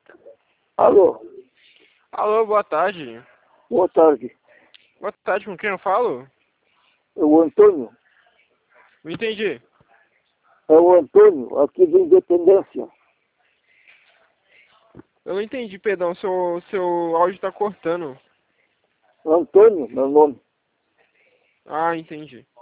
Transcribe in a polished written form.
Alô, Alô, boa tarde. boa tarde. Boa tarde, com quem eu falo? É o Antônio. Não entendi. É o Antônio, aqui de Independência. Eu não entendi, perdão, seu áudio tá cortando. Antônio, meu nome. Ah, entendi.